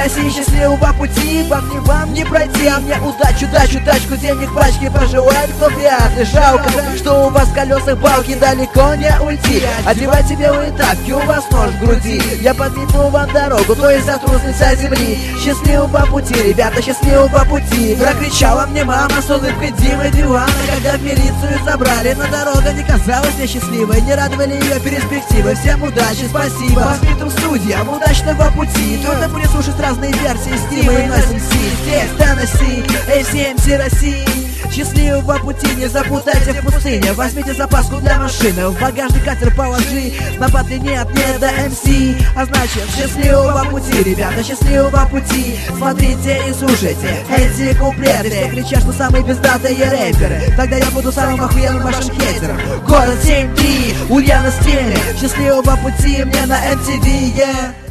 России, счастливого пути, вам не пройти. А мне удачу, тачку, денег пачки пожелает, кто приятный. Жалко, что у вас в колесах балки, далеко не уйти. Одевайте белые тапки, у вас нож в груди. Я подметну вам дорогу, то есть затру с лица земли. Счастливого пути, ребята, счастливого пути. Прокричала мне мама с улыбкой Димы Билана, когда в милицию забрали. Но дорога не казалась мне счастливой, не радовали ее перспективы. Всем удачи, спасибо воспитым судьям, удачного пути. Трудно будет слушать разные версии Стима и Нойз МС. Здесь Теннесси, ACMC России. Счастливого пути, не запутайте в пустыне. Возьмите запаску для машины, в багажный катер положи. На батле нет до МС. А значит, счастливого пути, ребята, счастливого пути. Смотрите и слушайте эти куплеты. Все кричат, что самые пиздатые рэперы. Тогда я буду самым охуенным вашим хейтером. Город 7-3, Ульяна в стиле. Счастливого пути мне на MTV, yeah.